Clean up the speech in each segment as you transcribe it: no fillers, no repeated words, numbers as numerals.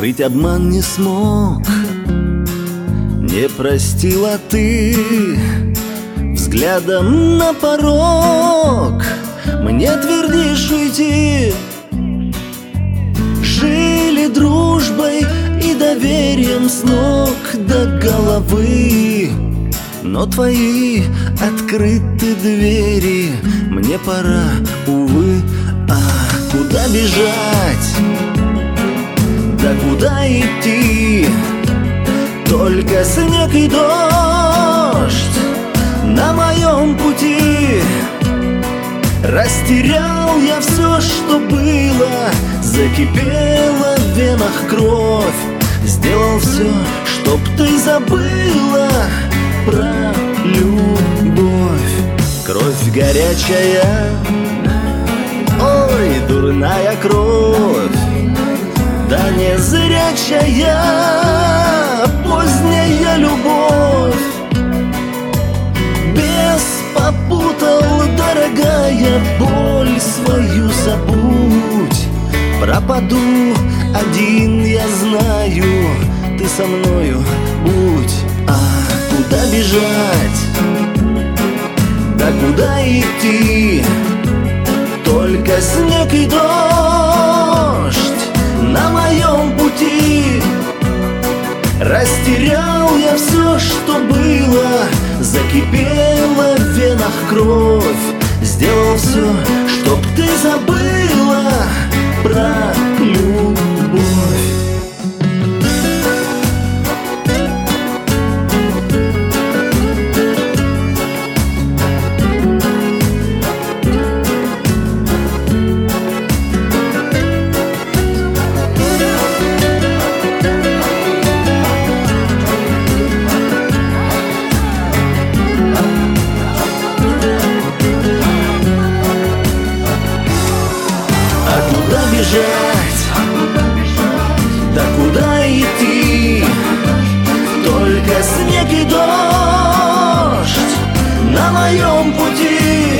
Скрыть обман не смог, не простила ты. Взглядом на порог мне твердишь уйти. Жили дружбой и доверием с ног до головы, но твои открыты двери мне пора, увы. А куда бежать? Да куда идти? Только снег и дождь на моем пути. Растерял я все, что было, закипела в венах кровь. Сделал все, чтоб ты забыла про любовь. Кровь горячая, ой, дурная кровь, да не зрячая, поздняя любовь. Бес попутал, дорогая, боль свою забудь. Пропаду один, я знаю, ты со мною будь. А куда бежать? Да куда идти? Только снег и дождь на моем пути. Растерял я все, что было, закипела в венах кровь. Сделал все, чтоб ты забыла про любовь. Да куда идти? Только снег и дождь на моем пути.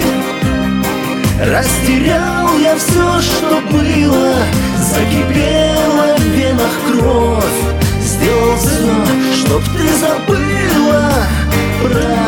Растерял я все, что было, закипела в венах кровь. Сделал все, чтоб ты забыла про